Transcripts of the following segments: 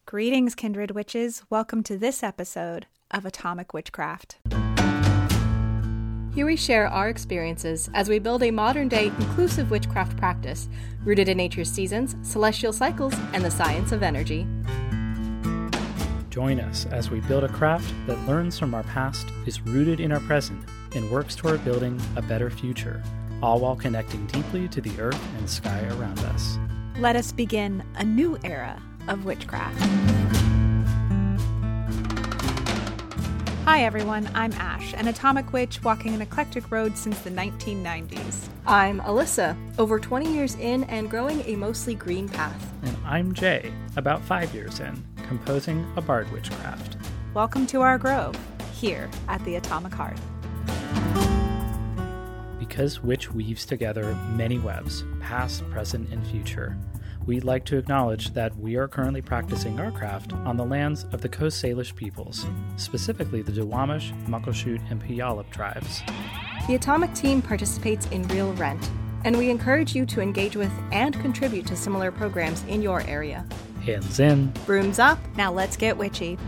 Greetings, kindred witches. Welcome to this episode of Atomic Witchcraft. Here we share our experiences as we build a modern-day inclusive witchcraft practice rooted in nature's seasons, celestial cycles, and the science of energy. Join us as we build a craft that learns from our past, is rooted in our present, and works toward building a better future, all while connecting deeply to the earth and sky around us. Let us begin a new era of witchcraft. Hi everyone, I'm Ash, an atomic witch walking an eclectic road since the 1990s. I'm Alyssa, over 20 years in and growing a mostly green path. And I'm Jay, about 5 years in, composing a bard witchcraft. Welcome to our grove, here at the Atomic Hearth. Because witch weaves together many webs, past, present, and future, we'd like to acknowledge that we are currently practicing our craft on the lands of the Coast Salish peoples, specifically the Duwamish, Muckleshoot, and Puyallup tribes. The Atomic team participates in Real Rent, and we encourage you to engage with and contribute to similar programs in your area. Hands in. Brooms up. Now let's get witchy.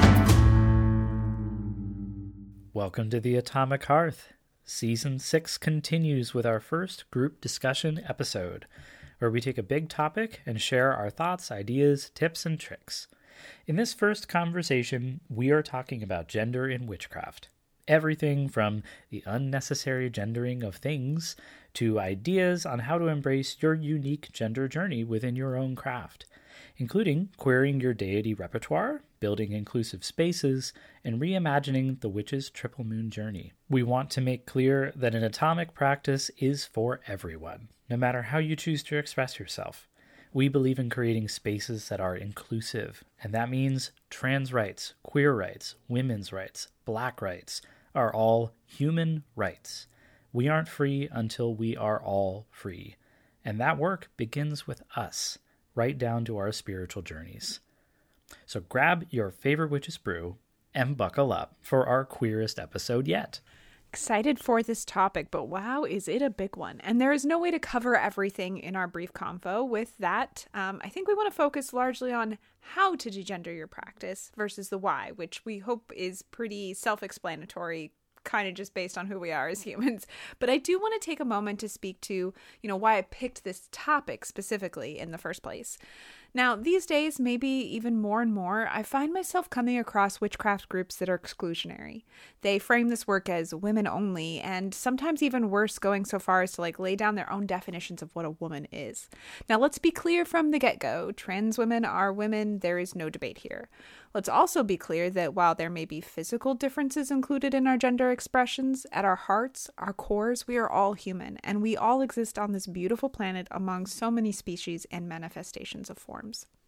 Welcome to the Atomic Hearth. Season 6 continues with our first group discussion episode, where we take a big topic and share our thoughts, ideas, tips, and tricks. In this first conversation, we are talking about gender in witchcraft. Everything from the unnecessary gendering of things to ideas on how to embrace your unique gender journey within your own craft, including querying your deity repertoire, building inclusive spaces, and reimagining the witch's triple moon journey. We want to make clear that an atomic practice is for everyone, no matter how you choose to express yourself. We believe in creating spaces that are inclusive, and that means trans rights, queer rights, women's rights, black rights are all human rights. We aren't free until we are all free, and that work begins with us, right down to our spiritual journeys. So grab your favorite witch's brew and buckle up for our queerest episode yet. Excited for this topic, but wow, is it a big one. And there is no way to cover everything in our brief convo. With that, I think we want to focus largely on how to degender your practice versus the why, which we hope is pretty self-explanatory, kind of just based on who we are as humans. But I do want to take a moment to speak to, why I picked this topic specifically in the first place. Now, these days, maybe even more and more, I find myself coming across witchcraft groups that are exclusionary. They frame this work as women only, and sometimes even worse, going so far as to lay down their own definitions of what a woman is. Now, let's be clear from the get-go. Trans women are women. There is no debate here. Let's also be clear that while there may be physical differences included in our gender expressions, at our hearts, our cores, we are all human, and we all exist on this beautiful planet among so many species and manifestations of forms.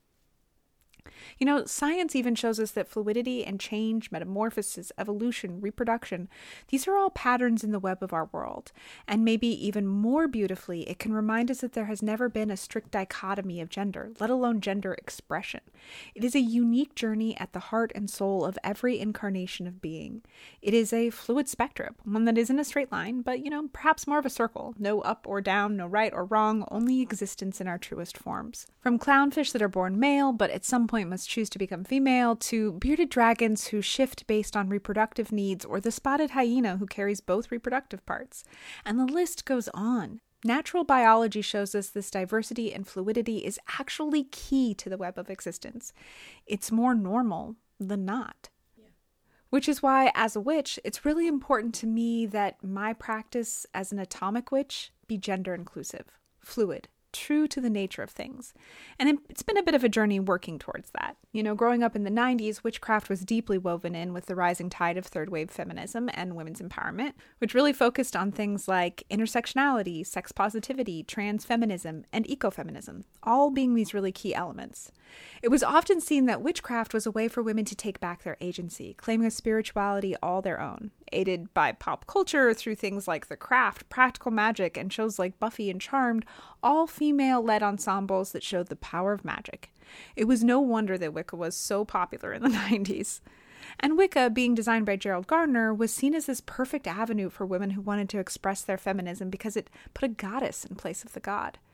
Science even shows us that fluidity and change, metamorphosis, evolution, reproduction, these are all patterns in the web of our world. And maybe even more beautifully, it can remind us that there has never been a strict dichotomy of gender, let alone gender expression. It is a unique journey at the heart and soul of every incarnation of being. It is a fluid spectrum, one that isn't a straight line, but, perhaps more of a circle. No up or down, no right or wrong, only existence in our truest forms. From clownfish that are born male, but at some point must choose to become female, to bearded dragons who shift based on reproductive needs, or the spotted hyena who carries both reproductive parts. And the list goes on. Natural biology shows us this diversity and fluidity is actually key to the web of existence. It's more normal than not. Which is why, as a witch, it's really important to me that my practice as an atomic witch be gender inclusive, fluid, true to the nature of things. And it's been a bit of a journey working towards that. Growing up in the 90s, witchcraft was deeply woven in with the rising tide of third wave feminism and women's empowerment, which really focused on things like intersectionality, sex positivity, trans feminism, and ecofeminism, all being these really key elements. It was often seen that witchcraft was a way for women to take back their agency, claiming a spirituality all their own, aided by pop culture through things like The Craft, Practical Magic, and shows like Buffy and Charmed, all female-led ensembles that showed the power of magic. It was no wonder that Wicca was so popular in the 90s. And Wicca, being designed by Gerald Gardner, was seen as this perfect avenue for women who wanted to express their feminism because it put a goddess in place of the god.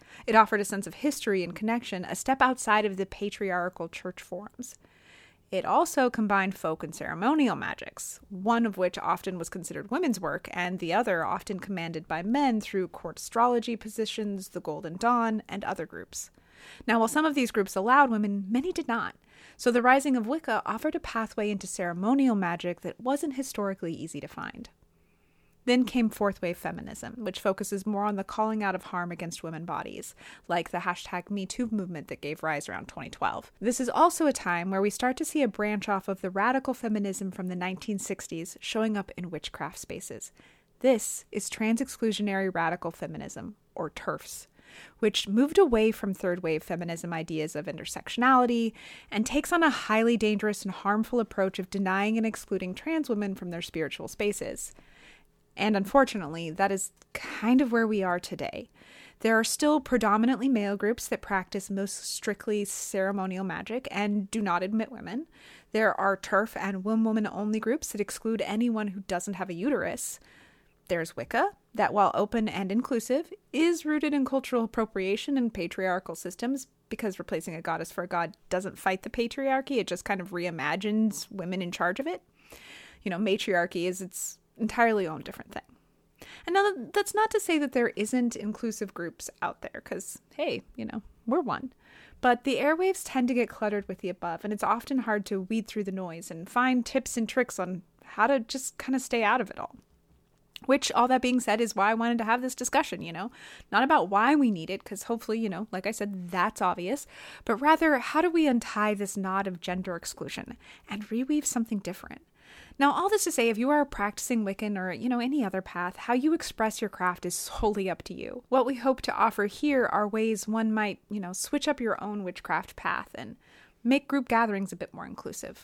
It offered a sense of history and connection, a step outside of the patriarchal church forms. It also combined folk and ceremonial magics, one of which often was considered women's work, and the other often commanded by men through court astrology positions, the Golden Dawn, and other groups. Now, while some of these groups allowed women, many did not. So the rising of Wicca offered a pathway into ceremonial magic that wasn't historically easy to find. Then came fourth wave feminism, which focuses more on the calling out of harm against women's bodies, like the #MeToo movement that gave rise around 2012. This is also a time where we start to see a branch off of the radical feminism from the 1960s showing up in witchcraft spaces. This is trans-exclusionary radical feminism, or TERFs, which moved away from third wave feminism ideas of intersectionality and takes on a highly dangerous and harmful approach of denying and excluding trans women from their spiritual spaces. And unfortunately, that is kind of where we are today. There are still predominantly male groups that practice most strictly ceremonial magic and do not admit women. There are TERF and woman-only groups that exclude anyone who doesn't have a uterus. There's Wicca, that while open and inclusive, is rooted in cultural appropriation and patriarchal systems, because replacing a goddess for a god doesn't fight the patriarchy, it just kind of reimagines women in charge of it. Matriarchy is its entirely own different thing. And now that's not to say that there isn't inclusive groups out there, because, hey, we're one. But the airwaves tend to get cluttered with the above, and it's often hard to weed through the noise and find tips and tricks on how to just kind of stay out of it all. Which, all that being said, is why I wanted to have this discussion, Not about why we need it, because hopefully, like I said, that's obvious. But rather, how do we untie this knot of gender exclusion and reweave something different? Now, all this to say, if you are a practicing Wiccan or, any other path, how you express your craft is solely up to you. What we hope to offer here are ways one might, switch up your own witchcraft path and make group gatherings a bit more inclusive.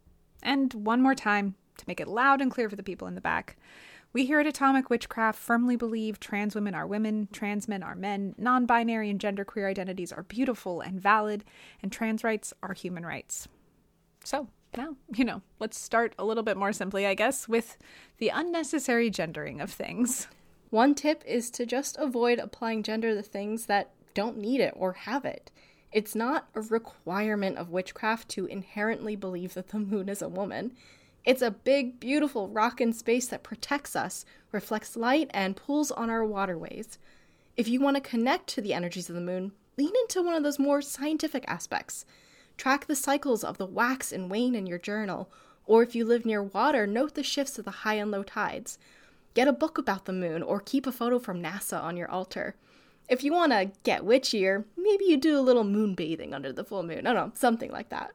And one more time, to make it loud and clear for the people in the back, we here at Atomic Witchcraft firmly believe trans women are women, trans men are men, non-binary and genderqueer identities are beautiful and valid, and trans rights are human rights. So, now, let's start a little bit more simply, I guess, with the unnecessary gendering of things. One tip is to just avoid applying gender to things that don't need it or have it. It's not a requirement of witchcraft to inherently believe that the moon is a woman. It's a big, beautiful rock in space that protects us, reflects light, and pulls on our waterways. If you want to connect to the energies of the moon, lean into one of those more scientific aspects. Track the cycles of the wax and wane in your journal, or if you live near water, note the shifts of the high and low tides. Get a book about the moon, or keep a photo from NASA on your altar. If you want to get witchier, maybe you do a little moon bathing under the full moon. I don't know, something like that.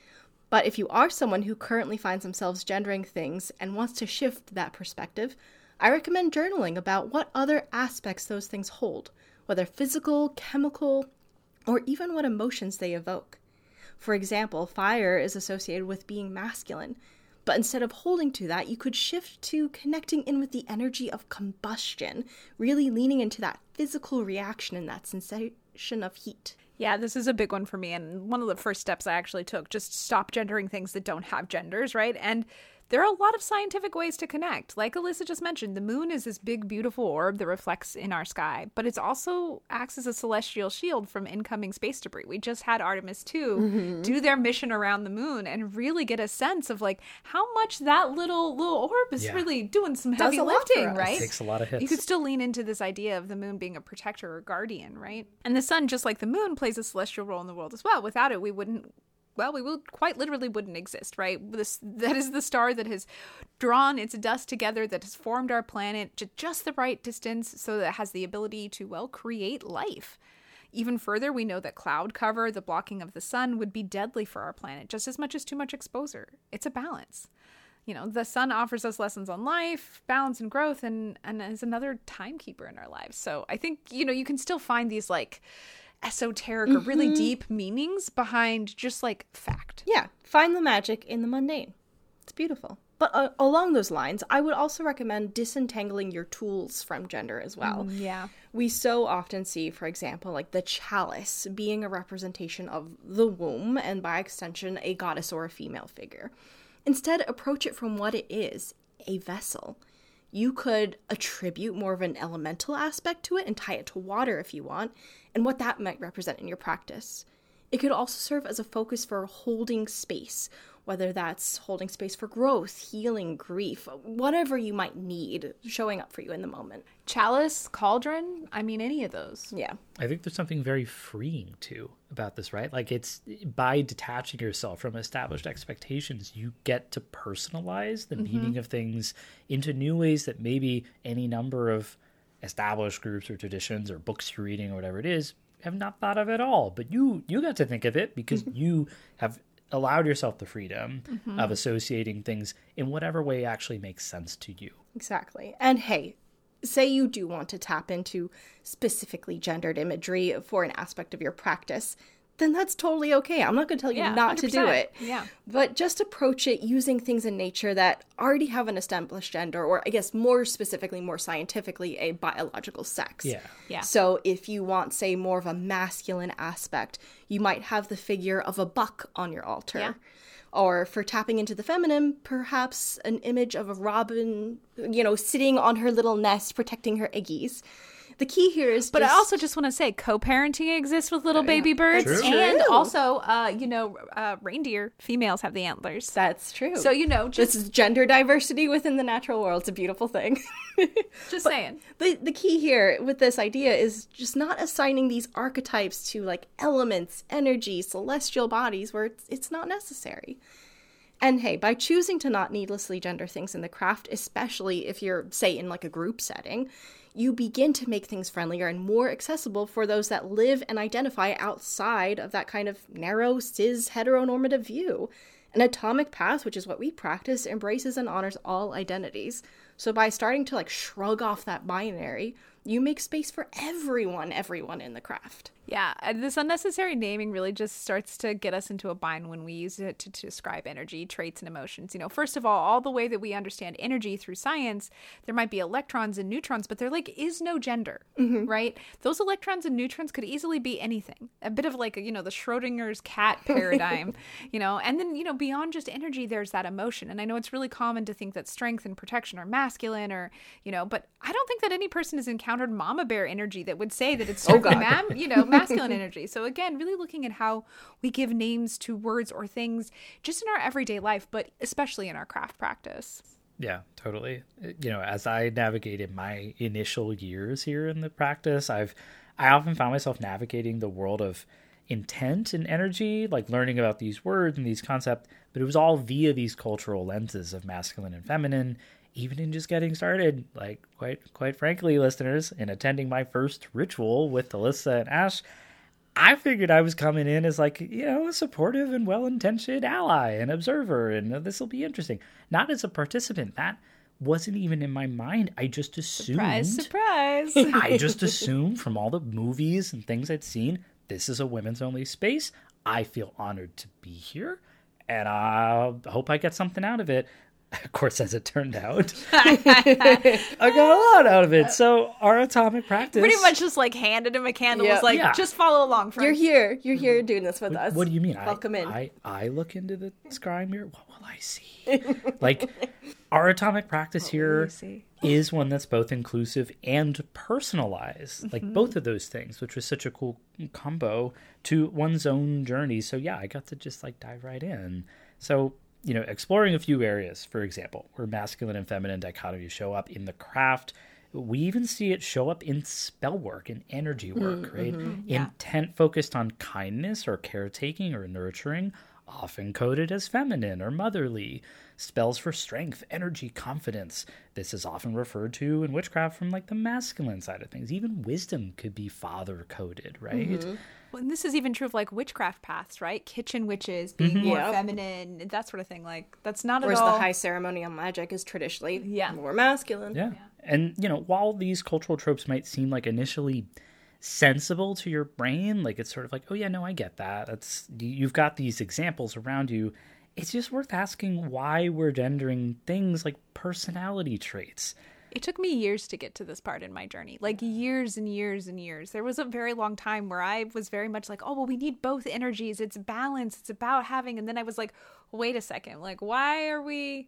But if you are someone who currently finds themselves gendering things and wants to shift that perspective, I recommend journaling about what other aspects those things hold, whether physical, chemical, or even what emotions they evoke. For example, fire is associated with being masculine, but instead of holding to that, you could shift to connecting in with the energy of combustion, really leaning into that physical reaction and that sensation of heat. Yeah, this is a big one for me, and one of the first steps I actually took, just stop gendering things that don't have genders, right? And there are a lot of scientific ways to connect. Like Alyssa just mentioned, the moon is this big, beautiful orb that reflects in our sky, but it also acts as a celestial shield from incoming space debris. We just had Artemis 2 do their mission around the moon and really get a sense of how much that little orb is really doing some heavy lifting, right? It takes a lot of hits. You could still lean into this idea of the moon being a protector or guardian, right? And the sun, just like the moon, plays a celestial role in the world as well. Without it, we quite literally wouldn't exist, right? That is the star that has drawn its dust together, that has formed our planet to just the right distance so that it has the ability to, create life. Even further, we know that cloud cover, the blocking of the sun, would be deadly for our planet, just as much as too much exposure. It's a balance. The sun offers us lessons on life, balance, and growth, and is another timekeeper in our lives. So I think, you can still find these, esoteric or really deep meanings behind just fact. Yeah, find the magic in the mundane. It's beautiful. But along those lines, I would also recommend disentangling your tools from gender as well. Yeah. We so often see, for example, the chalice being a representation of the womb and by extension a goddess or a female figure. Instead, approach it from what it is, a vessel. You could attribute more of an elemental aspect to it and tie it to water if you want, and what that might represent in your practice. It could also serve as a focus for holding space, whether that's holding space for growth, healing, grief, whatever you might need showing up for you in the moment. Chalice, cauldron, I mean, any of those. Yeah. I think there's something very freeing too about this, right? Like, it's by detaching yourself from established expectations, you get to personalize the meaning of things into new ways that maybe any number of established groups or traditions or books you're reading or whatever it is have not thought of at all. But you got to think of it because you have allowed yourself the freedom of associating things in whatever way actually makes sense to you. Exactly. And hey, say you do want to tap into specifically gendered imagery for an aspect of your practice, then that's totally okay. I'm not going to tell you not to do it. Yeah. But just approach it using things in nature that already have an established gender, or I guess more specifically, more scientifically, a biological sex. Yeah. So if you want, say, more of a masculine aspect, you might have the figure of a buck on your altar. Yeah. Or for tapping into the feminine, perhaps an image of a robin, sitting on her little nest protecting her eggies. The key here is But I also just want to say co-parenting exists with little baby birds. That's And true. also, reindeer, females have the antlers. That's true. So, this is gender diversity within the natural world. It's a beautiful thing. just saying. The key here with this idea is just not assigning these archetypes to like elements, energy, celestial bodies where it's not necessary. And hey, by choosing to not needlessly gender things in the craft, especially if you're, say, in like a group setting, you begin to make things friendlier and more accessible for those that live and identify outside of that kind of narrow, cis, heteronormative view. An atomic path, which is what we practice, embraces and honors all identities. So by starting to like shrug off that binary, you make space for everyone in the craft. Yeah, this unnecessary naming really just starts to get us into a bind when we use it to describe energy, traits, and emotions. First of all the way that we understand energy through science, there might be electrons and neutrons, but there is no gender, right? Those electrons and neutrons could easily be anything. A bit of like, the Schrodinger's cat paradigm, and then, beyond just energy, there's that emotion. And I know it's really common to think that strength and protection are masculine but I don't think that any person has encountered mama bear energy that would say that it's strictly masculine energy. So again, really looking at how we give names to words or things just in our everyday life, but especially in our craft practice. Yeah, totally. As I navigated my initial years here in the practice, I often found myself navigating the world of intent and energy, like learning about these words and these concepts, but it was all via these cultural lenses of masculine and feminine. Even in just getting started, like quite frankly, listeners, in attending my first ritual with Alyssa and Ash, I figured I was coming in as like, a supportive and well-intentioned ally and observer, and this will be interesting. Not as a participant. That wasn't even in my mind. I just assumed. Surprise. I just assumed from all the movies and things I'd seen, this is a women's only space. I feel honored to be here, and I hope I get something out of it. Of course, as it turned out, I got a lot out of it. So our atomic practice... Pretty much just like handed him a candle. Yep. Was like, just follow along, friend. You're here doing this with us. What do you mean? Welcome in. I look into the scry mirror. What will I see? Like, our atomic practice here is one that's both inclusive and personalized. Like both of those things, which was such a cool combo to one's own journey. So yeah, I got to just like dive right in. So... exploring a few areas, for example, where masculine and feminine dichotomies show up in the craft. We even see it show up in spell work and energy work, right? Intent focused on kindness or caretaking or nurturing, often coded as feminine or motherly. Spells for strength, energy, confidence. This is often referred to in witchcraft from like the masculine side of things. Even wisdom could be father coded, right? Well, and this is even true of like witchcraft paths, right? Kitchen witches being more feminine, that sort of thing. Like that's not Whereas at all. the high ceremonial magic is traditionally more masculine. Yeah. And, while these cultural tropes might seem like initially sensible to your brain, like it's sort of like, oh yeah, no, I get that. You've got these examples around you. It's just worth asking why we're gendering things like personality traits. It took me years to get to this part in my journey, like years and years and years. There was a very long time where I was very much like, oh, well, we need both energies. It's balance. It's about having. And then I was like, wait a second. Like, why are we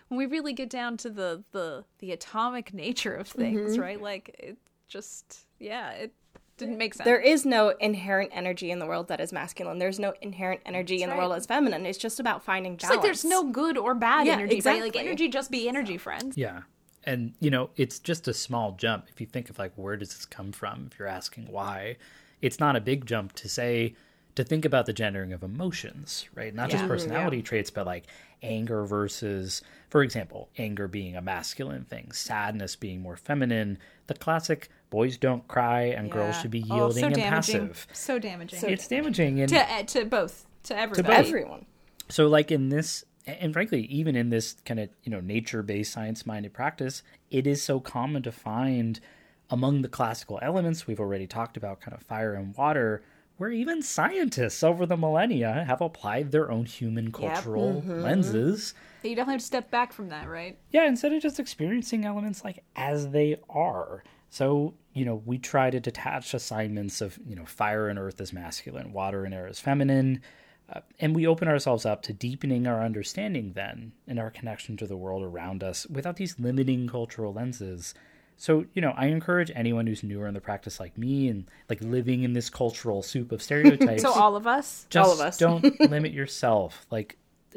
when we really get down to the atomic nature of things, right? Like it just, it didn't make sense. There is no inherent energy in the world that is masculine. There's no inherent energy in the world that's feminine. It's just about finding balance. It's like there's no good or bad energy, exactly. right? Like energy just be energy, friends. Yeah. And, it's just a small jump. If you think of like, where does this come from? If you're asking why, it's not a big jump to think about the gendering of emotions, right? Not just personality traits, but like anger versus, for example, anger being a masculine thing, sadness being more feminine, the classic boys don't cry and girls should be yielding and passive. So damaging. It's damaging. And to both, to everybody. To everyone. So like in this, and frankly, even in this kind of, nature-based, science-minded practice, it is so common to find among the classical elements we've already talked about, kind of fire and water, where even scientists over the millennia have applied their own human cultural lenses. You definitely have to step back from that, right? Yeah, instead of just experiencing elements like as they are. So, we try to detach assignments of, fire and earth as masculine, water and air as feminine, and we open ourselves up to deepening our understanding then in our connection to the world around us without these limiting cultural lenses. So, I encourage anyone who's newer in the practice like me and like living in this cultural soup of stereotypes. So all of us? Just all of us. Don't limit yourself. Like,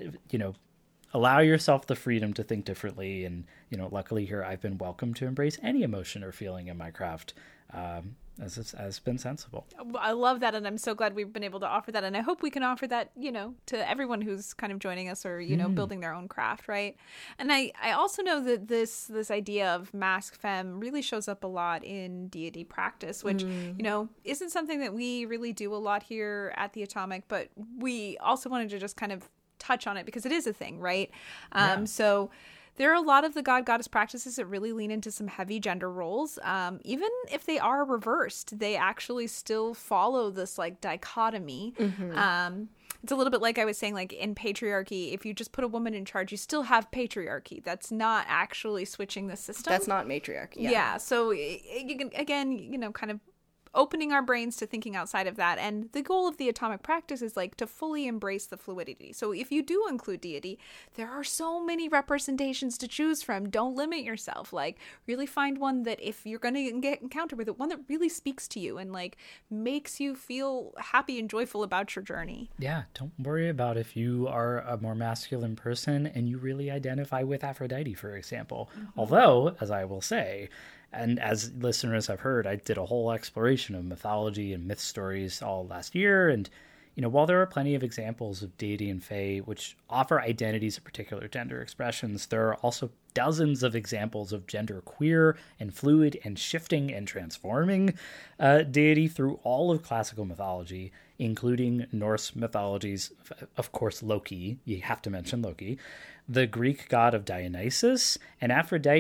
allow yourself the freedom to think differently. And, luckily here I've been welcome to embrace any emotion or feeling in my craft. As been sensible. I love that, and I'm so glad we've been able to offer that, and I hope we can offer that, to everyone who's kind of joining us or, building their own craft, right? And I also know that this idea of masc femme really shows up a lot in deity practice, which, isn't something that we really do a lot here at the Atomic, but we also wanted to just kind of touch on it because it is a thing, right? So there are a lot of the god-goddess practices that really lean into some heavy gender roles. Even if they are reversed, they actually still follow this like dichotomy. It's a little bit like I was saying, like in patriarchy, if you just put a woman in charge, you still have patriarchy. That's not actually switching the system. That's not matriarchy. Yeah. So you can, again, kind of opening our brains to thinking outside of that. And the goal of the Atomic practice is like to fully embrace the fluidity. So if you do include deity, there are so many representations to choose from. Don't limit yourself. Like really find one that if you're going to get encounter with it, one that really speaks to you and like makes you feel happy and joyful about your journey. Yeah. Don't worry about if you are a more masculine person and you really identify with Aphrodite, for example. Although, as I will say, and as listeners have heard, I did a whole exploration of mythology and myth stories all last year. And, while there are plenty of examples of deity and fae which offer identities of particular gender expressions, there are also dozens of examples of gender queer and fluid and shifting and transforming deity through all of classical mythology, including Norse mythologies, of course, Loki. You have to mention Loki. The Greek god of Dionysus, and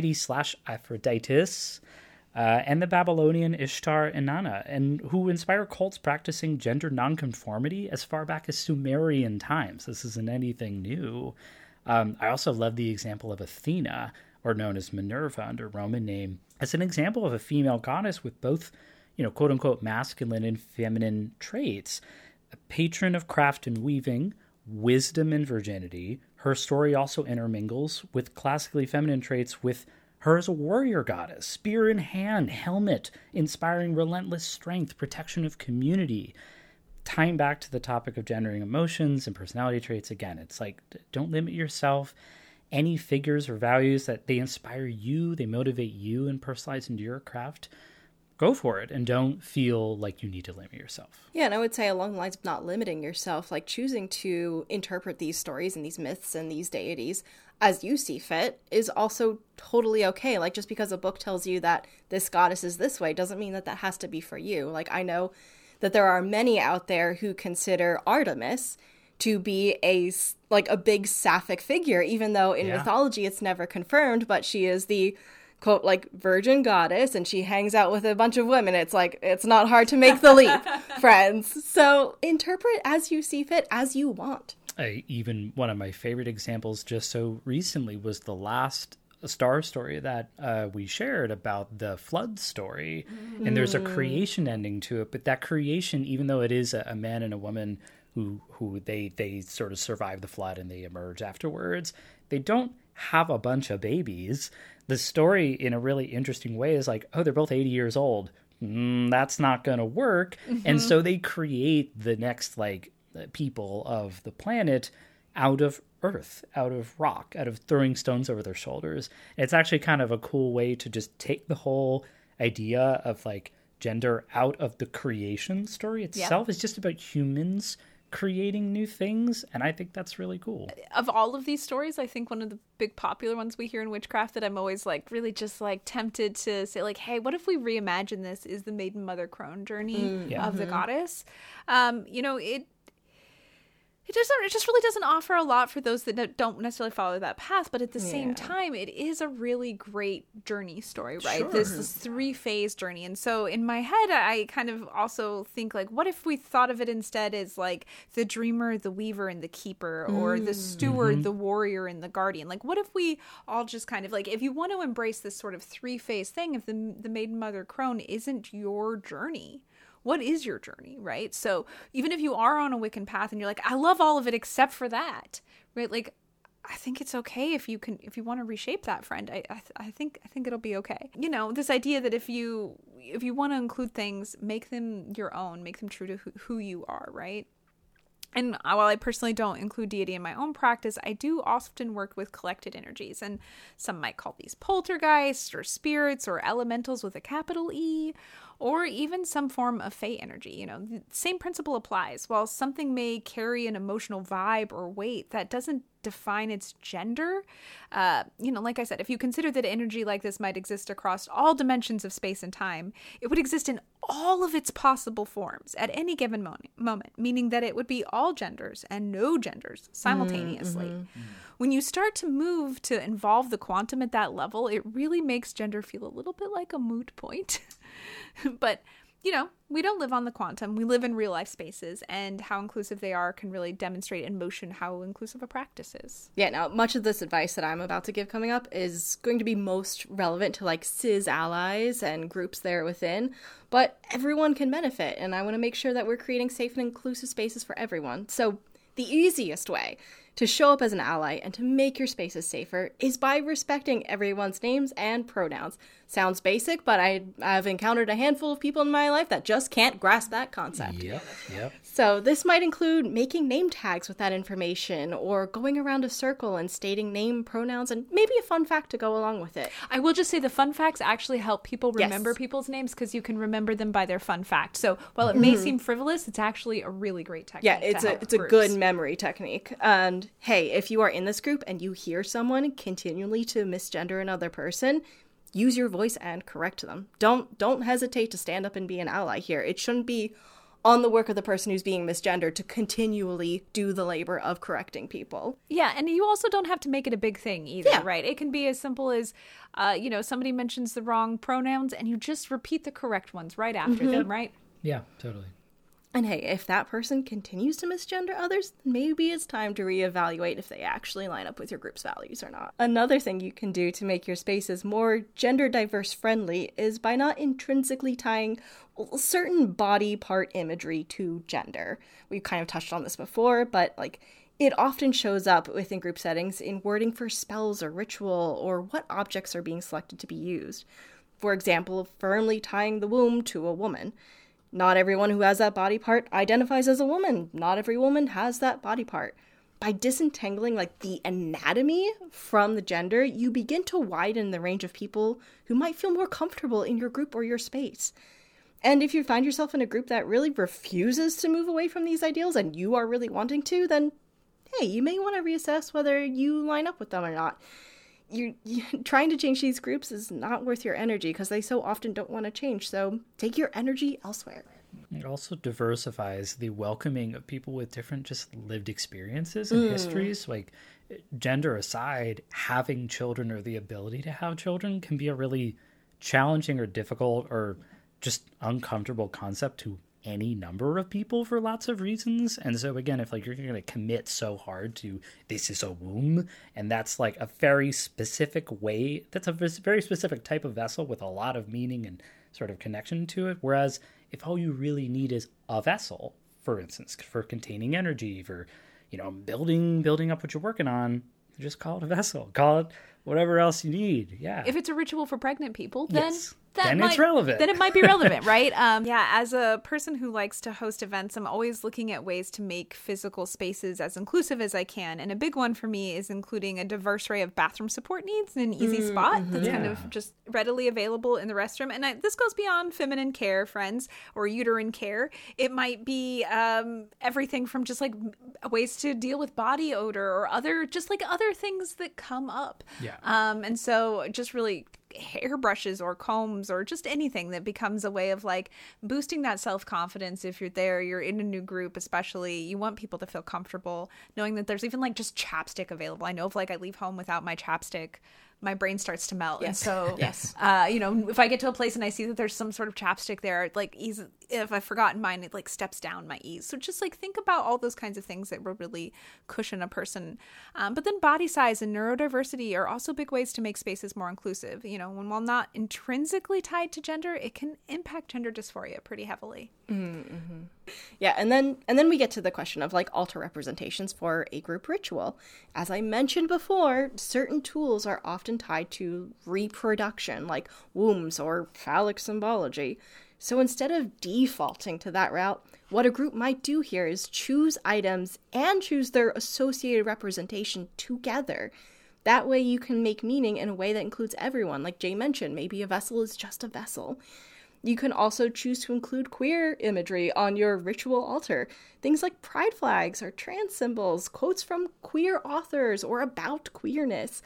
Aphrodite/Aphroditus, and the Babylonian Ishtar Inanna, and who inspire cults practicing gender nonconformity as far back as Sumerian times. This isn't anything new. I also love the example of Athena, or known as Minerva under Roman name, as an example of a female goddess with both, quote-unquote masculine and feminine traits. A patron of craft and weaving, wisdom and virginity. Her story also intermingles with classically feminine traits with her as a warrior goddess, spear in hand, helmet, inspiring relentless strength, protection of community. Tying back to the topic of gendering emotions and personality traits, again, it's like, don't limit yourself. Any figures or values that they inspire you, they motivate you and personalize into your craft, go for it and don't feel like you need to limit yourself. Yeah, and I would say along the lines of not limiting yourself, like choosing to interpret these stories and these myths and these deities as you see fit is also totally okay. Like just because a book tells you that this goddess is this way doesn't mean that that has to be for you. Like I know that there are many out there who consider Artemis to be a big sapphic figure, even though in mythology it's never confirmed, but she is the quote, like, virgin goddess, and she hangs out with a bunch of women. It's like, it's not hard to make the leap, friends. So interpret as you see fit, as you want. Even one of my favorite examples just so recently was the last star story that we shared about the flood story. And there's a creation ending to it, but that creation, even though it is a man and a woman who they sort of survive the flood and they emerge afterwards, they don't have a bunch of babies. The story in a really interesting way is like, oh, they're both 80 years old. That's not going to work. And so they create the next like people of the planet out of earth, out of rock, out of throwing stones over their shoulders. And it's actually kind of a cool way to just take the whole idea of like gender out of the creation story itself. It's just about humans creating new things, and I think that's really cool. Of all of these stories, I think one of the big popular ones we hear in witchcraft that I'm always like really just like tempted to say like, hey, what if we reimagine this is the maiden mother crone journey of the goddess. It just really doesn't offer a lot for those that don't necessarily follow that path, but at the same time, it is a really great journey story, right? Sure. This 3-phase journey. And so in my head, I kind of also think like, what if we thought of it instead as like the dreamer, the weaver, and the keeper, or the steward, the warrior, and the guardian? Like, what if we all just kind of like, if you want to embrace this sort of 3-phase thing, if the maiden mother crone isn't your journey, what is your journey, right? So even if you are on a Wiccan path and you're like, I love all of it except for that, right? Like, I think it's okay if you want to reshape that, friend. I think it'll be okay. You know, this idea that if you want to include things, make them your own, make them true to who you are, right? And while I personally don't include deity in my own practice, I do often work with collected energies, and some might call these poltergeists or spirits or elementals with a capital E, or even some form of fey energy. You know, the same principle applies. While something may carry an emotional vibe or weight, that doesn't define its gender. Like I said, if you consider that energy like this might exist across all dimensions of space and time, it would exist in all of its possible forms at any given moment, meaning that it would be all genders and no genders simultaneously. When you start to move to involve the quantum at that level, it really makes gender feel a little bit like a moot point. But, we don't live on the quantum. We live in real life spaces, and how inclusive they are can really demonstrate in motion how inclusive a practice is. Yeah, now, much of this advice that I'm about to give coming up is going to be most relevant to, like, cis allies and groups there within, but everyone can benefit, and I want to make sure that we're creating safe and inclusive spaces for everyone. So the easiest way to show up as an ally and to make your spaces safer is by respecting everyone's names and pronouns. Sounds basic, but I've encountered a handful of people in my life that just can't grasp that concept. Yep. So this might include making name tags with that information, or going around a circle and stating name, pronouns, and maybe a fun fact to go along with it. I will just say the fun facts actually help people remember people's names, because you can remember them by their fun fact. So while it may seem frivolous, it's actually a really great technique. Yeah, it's a good memory technique. And hey, if you are in this group and you hear someone continually to misgender another person, use your voice and correct them. Don't hesitate to stand up and be an ally here. It shouldn't be on the work of the person who's being misgendered to continually do the labor of correcting people. Yeah, and you also don't have to make it a big thing either, right? It can be as simple as, somebody mentions the wrong pronouns and you just repeat the correct ones right after them, right? Yeah, totally. And hey, if that person continues to misgender others, maybe it's time to reevaluate if they actually line up with your group's values or not. Another thing you can do to make your spaces more gender diverse friendly is by not intrinsically tying certain body part imagery to gender. We've kind of touched on this before, but it often shows up within group settings in wording for spells or ritual, or what objects are being selected to be used. For example, firmly tying the womb to a woman. Not everyone who has that body part identifies as a woman. Not every woman has that body part. By disentangling the anatomy from the gender, you begin to widen the range of people who might feel more comfortable in your group or your space. And if you find yourself in a group that really refuses to move away from these ideals and you are really wanting to, then hey, you may want to reassess whether you line up with them or not. You trying to change these groups is not worth your energy, because they so often don't want to change. So take your energy elsewhere. It also diversifies the welcoming of people with different just lived experiences and histories. Gender aside, having children or the ability to have children can be a really challenging or difficult or just uncomfortable concept to any number of people for lots of reasons. And so again, if you're going to commit so hard to this is a womb, and that's a very specific way, that's a very specific type of vessel with a lot of meaning and sort of connection to it. Whereas if all you really need is a vessel, for instance, for containing energy, for building up what you're working on, just call it a vessel. Call it whatever else you need. Yeah. If it's a ritual for pregnant people, then yes. Then it's relevant. Then it might be relevant, right? Yeah, as a person who likes to host events, I'm always looking at ways to make physical spaces as inclusive as I can. And a big one for me is including a diverse array of bathroom support needs in an easy spot that's kind of just readily available in the restroom. And this goes beyond feminine care, friends, or uterine care. It might be everything from just like ways to deal with body odor or other things that come up. Yeah. And so just really hairbrushes or combs or just anything that becomes a way of like boosting that self-confidence. If you're in a new group, especially, you want people to feel comfortable knowing that there's even like just chapstick available. I know if like I leave home without my chapstick, my brain starts to melt. Yes. And so, if I get to a place and I see that there's some sort of chapstick there, like if I've forgotten mine, it like steps down my ease. So just like think about all those kinds of things that will really cushion a person. But then body size and neurodiversity are also big ways to make spaces more inclusive. While not intrinsically tied to gender, it can impact gender dysphoria pretty heavily. Mm-hmm. Yeah, and then we get to the question of like altar representations for a group ritual. As I mentioned before, certain tools are often tied to reproduction, like wombs or phallic symbology. So instead of defaulting to that route, what a group might do here is choose items and choose their associated representation together. That way you can make meaning in a way that includes everyone. Like Jay mentioned, maybe a vessel is just a vessel. You can also choose to include queer imagery on your ritual altar. Things like pride flags or trans symbols, quotes from queer authors or about queerness.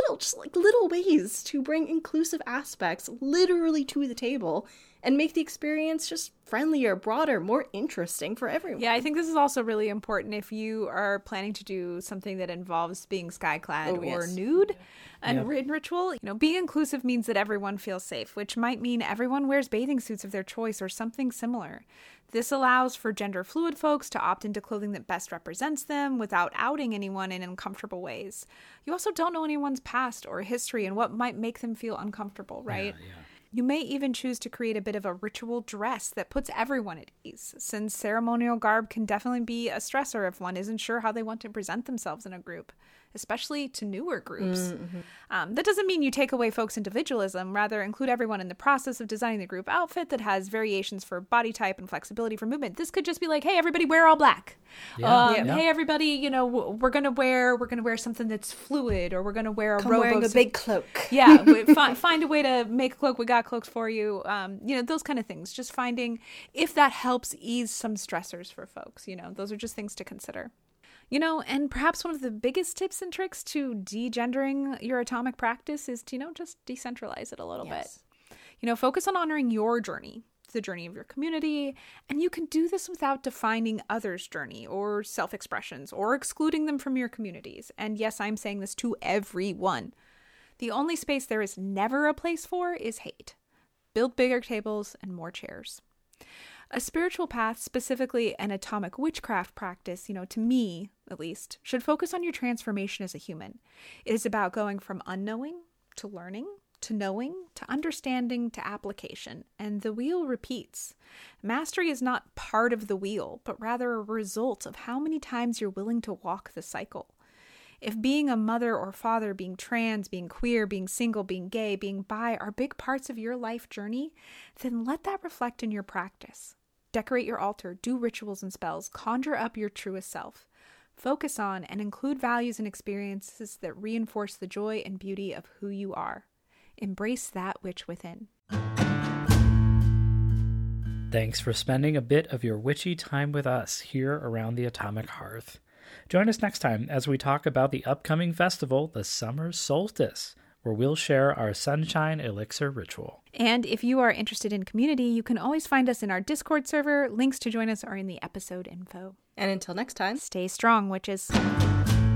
Little ways to bring inclusive aspects literally to the table and make the experience just friendlier, broader, more interesting for everyone. Yeah, I think this is also really important if you are planning to do something that involves being skyclad or nude in ritual. Being inclusive means that everyone feels safe, which might mean everyone wears bathing suits of their choice or something similar. This allows for gender fluid folks to opt into clothing that best represents them without outing anyone in uncomfortable ways. You also don't know anyone's past or history and what might make them feel uncomfortable, right? Yeah. You may even choose to create a bit of a ritual dress that puts everyone at ease, since ceremonial garb can definitely be a stressor if one isn't sure how they want to present themselves in a group, especially to newer groups. That doesn't mean you take away folks' individualism, rather include everyone in the process of designing the group outfit that has variations for body type and flexibility for movement. This could just be like, hey, everybody wear all black. Hey, everybody, we're gonna wear something that's fluid, or we're gonna wear a robe. Wearing a big cloak. Yeah, find a way to make a cloak. We got cloaks for you. Those kind of things. Just finding if that helps ease some stressors for folks. Those are just things to consider. And perhaps one of the biggest tips and tricks to de-gendering your atomic practice is to, just decentralize it a little bit. Focus on honoring your journey, the journey of your community, and you can do this without defining others' journey or self-expressions or excluding them from your communities. And yes, I'm saying this to everyone. The only space there is never a place for is hate. Build bigger tables and more chairs. A spiritual path, specifically an atomic witchcraft practice, to me, at least, should focus on your transformation as a human. It is about going from unknowing to learning, to knowing, to understanding, to application, and the wheel repeats. Mastery is not part of the wheel, but rather a result of how many times you're willing to walk the cycle. If being a mother or father, being trans, being queer, being single, being gay, being bi are big parts of your life journey, then let that reflect in your practice. Decorate your altar, do rituals and spells, conjure up your truest self. Focus on and include values and experiences that reinforce the joy and beauty of who you are. Embrace that which within. Thanks for spending a bit of your witchy time with us here around the Atomic Hearth. Join us next time as we talk about the upcoming festival, the Summer Solstice, where we'll share our Sunshine Elixir ritual. And if you are interested in community, you can always find us in our Discord server. Links to join us are in the episode info. And until next time, stay strong, witches.